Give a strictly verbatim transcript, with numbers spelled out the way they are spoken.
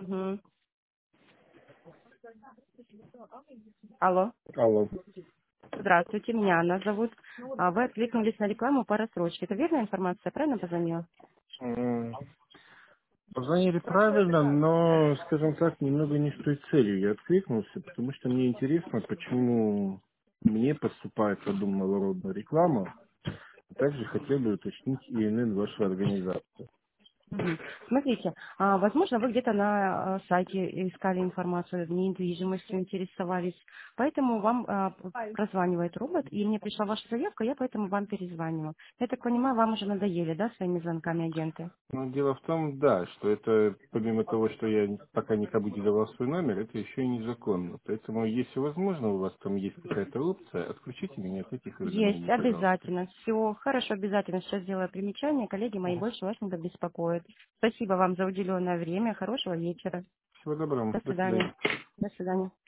Мгм. Алло. Алло. Здравствуйте, меня Анна зовут. А, Вы откликнулись на рекламу по рассрочке. Это верная информация? Я правильно позвонила? М, Позвонили правильно, но, скажем так, немного не с той целью я откликнулся, потому что мне интересно, почему мне поступает подобного рода реклама, а также хотел бы уточнить и эн эн вашей организации. Мгм. Смотрите, а, возможно, вы где-то на а, сайте искали информацию, недвижимостью интересовались, поэтому вам а, п- прозванивает робот, и мне пришла ваша заявка, я поэтому вам перезваниваю. Я так понимаю, вам уже надоели, да, своими звонками агенты? Но дело в том, да, что это, помимо того, что я пока никому не давал свой номер, это еще и незаконно. Поэтому, если возможно, у вас там есть какая-то опция, отключите меня от этих Есть, уведомлений, пожалуйста. обязательно. Все, хорошо, обязательно. Сейчас сделаю примечание. Коллеги мои больше вас не беспокоят. Спасибо вам за уделенное время. Хорошего вечера. Всего доброго, До до свидания. свидания. До свидания.